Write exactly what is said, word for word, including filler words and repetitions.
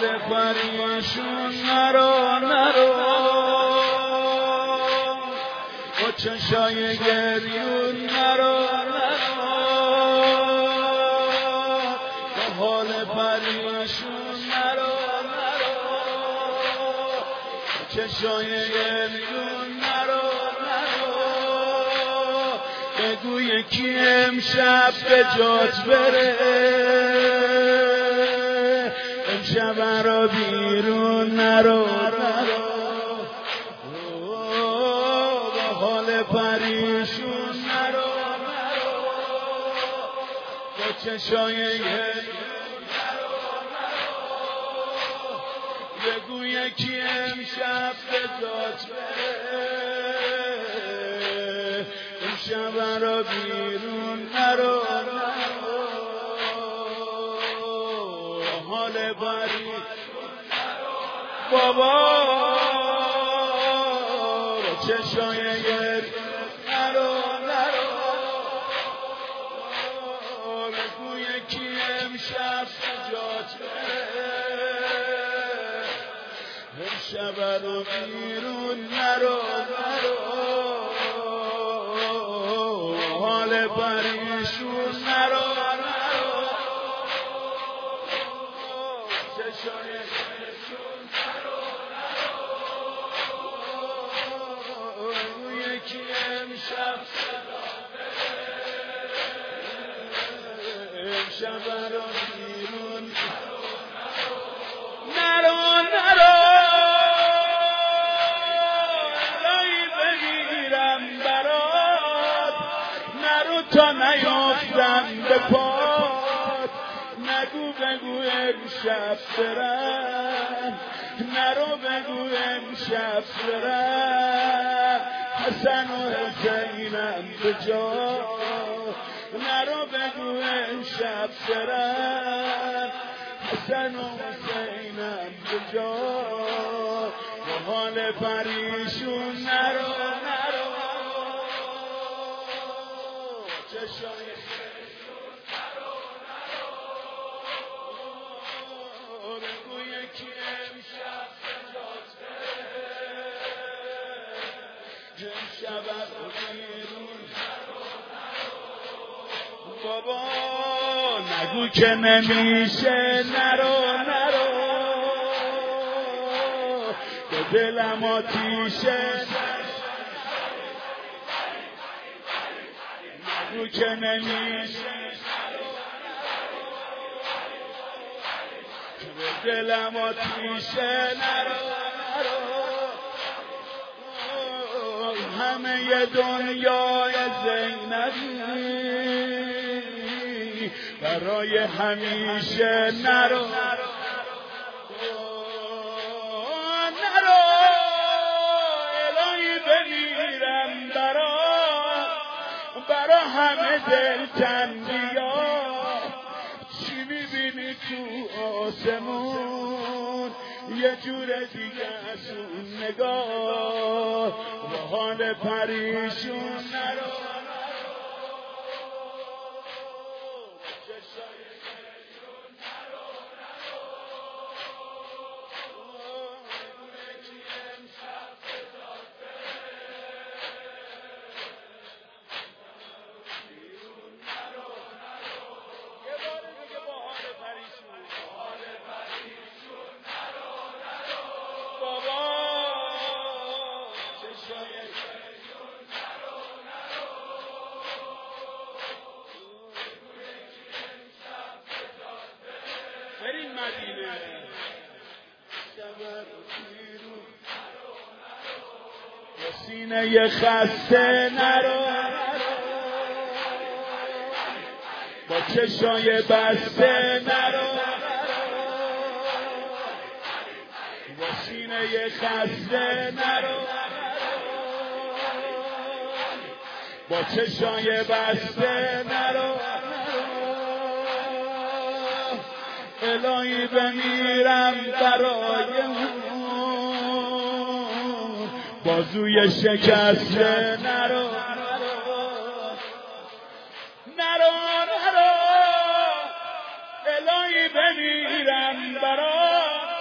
حال پریشون نرو نرو با چشای گریون نرو نرو با حال پریشون نرو نرو با چشای گریون نرو نرو بگو یکی امشب به جات بره امشب را بیرون نرو نرو با حال پریشون نرو نرو با چشای گریون نرو نرو بگو یکی امشب به جات بره امشب را بیرون نرو نرو حال بری بابا با چشای گریون نرو نرو بگو یکی امشب جات بره امشب رو بیرون نرو نرو حال پریشون نرو نرو چشای گریون نرو نرو یکی امشب امشب رو بیرون نرو نرو الهی بگیرم برات نرو تا نیافتم به پات نگو بگو امشب برم نرو بگو امشب برم حسن و حسینم به جا نرو بگو امشب برم حسن و حسینم به جا با حال پریشون نرو نرو چشای گریون نرو نرو بگو یکی امشب به جات بره امشب رو بیرون بابا نگو که نمیشه نرو نرو به دلم آتیشه نگو که نمیشه به دلم آتیشه نرو نرو همه دنیای زینبی برای همیشه نرو نرو الهی بمیرم برا برا همه دلتنگیا چی میبینی تو آسمون یه جور دیگه از اون نگاه با حال پریشون نرو بریم مدینه با سینه خسته نرو با چشای بسته نرو با سینه خسته نرو با چشای بسته نرو الهی بمیرم برای اون بازوی شکسته نرو نرو نرو الهی بمیرم برای